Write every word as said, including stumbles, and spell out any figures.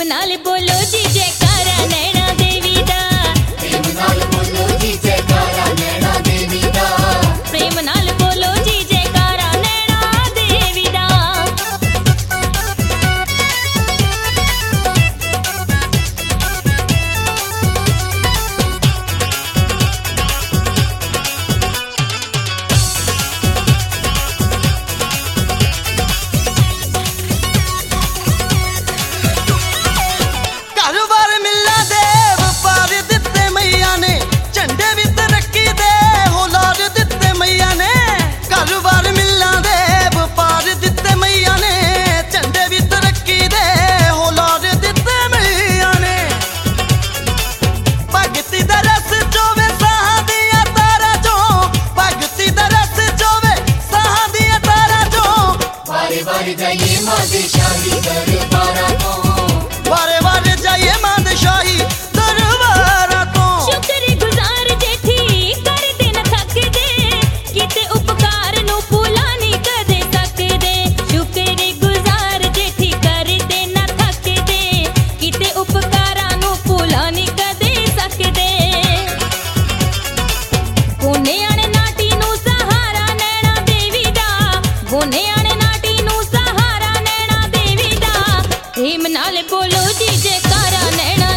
नाल बोलो जी जयकारा नैना देवी दा। प्रेम नाल बोलो जी जयकारा नैना देवी दा। प्रेम नाल बोलो जी जयकारा नैना देवी दा। वारे जाइए मादशाही दरबारा तो, वारे वारे जाइए मादशाही दरबारा तो। शुक्र गुजार जेठी कर दे न थक दे, किते उपकार नु भुला नहीं कदे सकदे। शुक्र गुजार जेठी कर दे न थक दे, किते उपकारा नु भुला नहीं कदे सकदे। गोने आने नाटी नु सहारा नैना देवी दा, गोने प्रेम नाल बोलो जी जयकारा नैना